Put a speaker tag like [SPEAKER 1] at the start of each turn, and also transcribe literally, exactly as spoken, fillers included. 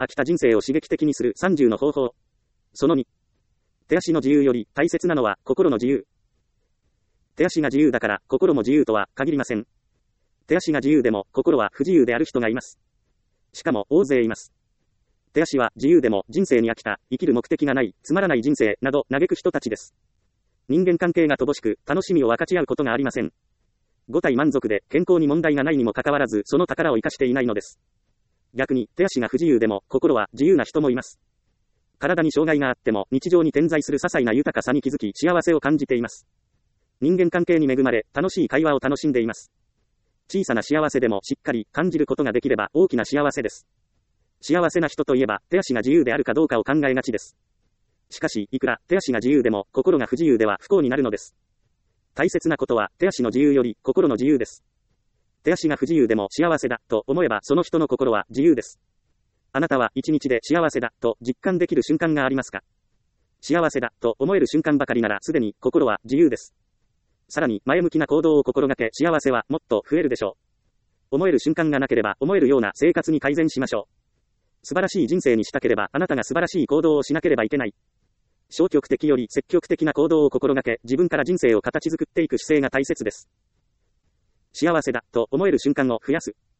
[SPEAKER 1] 飽きた人生を刺激的にするさんじゅうの方法。そのに。手足の自由より大切なのは心の自由。手足が自由だから心も自由とは限りません。手足が自由でも心は不自由である人がいます。しかも大勢います。手足は自由でも人生に飽きた、生きる目的がない、つまらない人生など嘆く人たちです。人間関係が乏しく、楽しみを分かち合うことがありません。五体満足で健康に問題がないにもかかわらずその宝を生かしていないのです。逆に手足が不自由でも心は自由な人もいます。体に障害があっても日常に点在する些細な豊かさに気づき幸せを感じています。人間関係に恵まれ楽しい会話を楽しんでいます。小さな幸せでもしっかり感じることができれば大きな幸せです。幸せな人といえば手足が自由であるかどうかを考えがちです。しかしいくら手足が自由でも心が不自由では不幸になるのです。大切なことは手足の自由より心の自由です。手足が不自由でも幸せだと思えばその人の心は自由です。あなたは一日で幸せだと実感できる瞬間がありますか？幸せだと思える瞬間ばかりならすでに心は自由です。さらに前向きな行動を心がけ幸せはもっと増えるでしょう。思える瞬間がなければ思えるような生活に改善しましょう。素晴らしい人生にしたければあなたが素晴らしい行動をしなければいけない。消極的より積極的な行動を心がけ自分から人生を形作っていく姿勢が大切です。幸せだと思える瞬間を増やす。